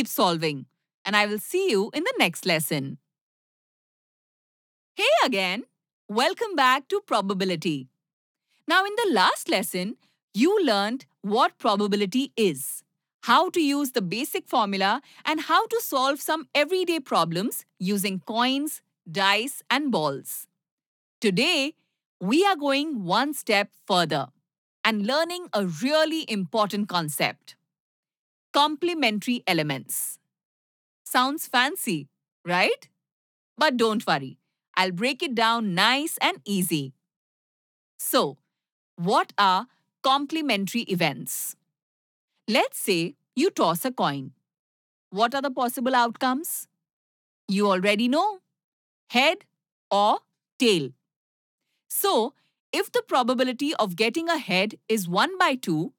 solving, and I will see you in the next lesson. Hey again! Welcome back to probability. Now, in the last lesson, you learned what probability is, how to use the basic formula, and how to solve some everyday problems using coins, dice, and balls. Today, we are going one step further and learning a really important concept: complementary elements. Sounds fancy, right? But don't worry, I'll break it down nice and easy. So, what are complementary events? Let's say you toss a coin. What are the possible outcomes? You already know: head or tail. So, if the probability of getting a head is 1 by 2